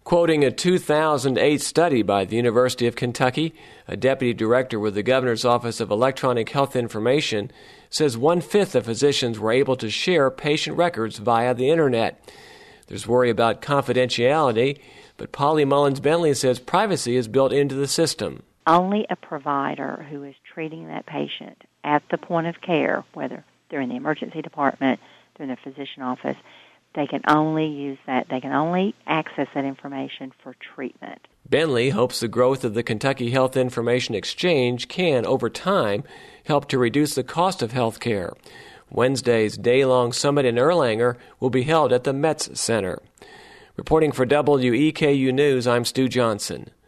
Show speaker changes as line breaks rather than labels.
Quoting a 2008 study by the University of Kentucky, a deputy director with the Governor's Office of Electronic Health Information says 1/5 of physicians were able to share patient records via the Internet. There's worry about confidentiality, but Polly Mullins-Bentley says privacy is built into the system.
Only a provider who is treating that patient at the point of care, whether they're in the emergency department, they're in the physician office, they can only use that. They can only access that information for treatment.
Bentley hopes the growth of the Kentucky Health Information Exchange can, over time, help to reduce the cost of health care. Wednesday's day-long summit in Erlanger will be held at the Metz Center. Reporting for WEKU News, I'm Stu Johnson.